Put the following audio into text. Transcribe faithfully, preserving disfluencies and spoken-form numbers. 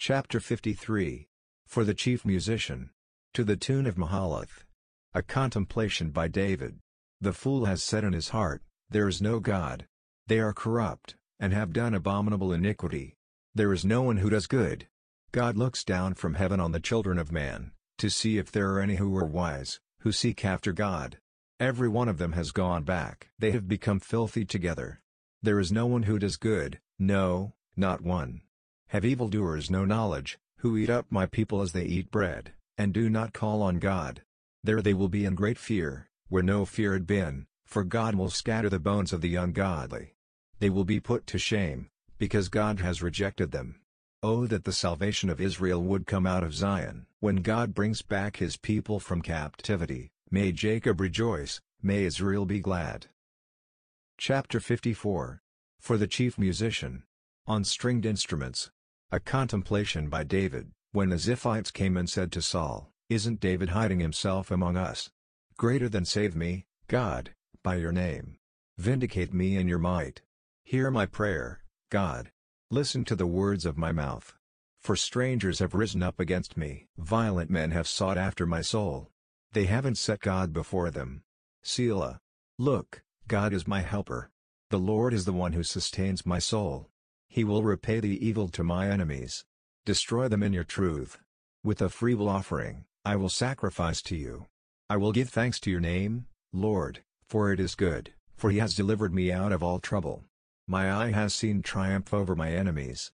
Chapter fifty-three. For the chief musician. To the tune of Mahalath. A contemplation by David. The fool has said in his heart, there is no God. They are corrupt, and have done abominable iniquity. There is no one who does good. God looks down from heaven on the children of man, to see if there are any who are wise, who seek after God. Every one of them has gone back. They have become filthy together. There is no one who does good, no, not one. Have evildoers no knowledge, who eat up my people as they eat bread, and do not call on God? There they will be in great fear, where no fear had been, for God will scatter the bones of the ungodly. They will be put to shame, because God has rejected them. Oh, that the salvation of Israel would come out of Zion! When God brings back his people from captivity, may Jacob rejoice, may Israel be glad. Chapter fifty-four. For the chief musician. On stringed instruments. A contemplation by David. When the Ziphites came and said to Saul, "Isn't David hiding himself among us? Greater than save me, God, by your name. Vindicate me in your might. Hear my prayer, God. Listen to the words of my mouth. For strangers have risen up against me. Violent men have sought after my soul. They haven't set God before them. Selah. Look, God is my helper. The Lord is the one who sustains my soul. He will repay the evil to my enemies. Destroy them in your truth. With a freewill offering, I will sacrifice to you. I will give thanks to your name, Lord, for it is good, for he has delivered me out of all trouble. My eye has seen triumph over my enemies.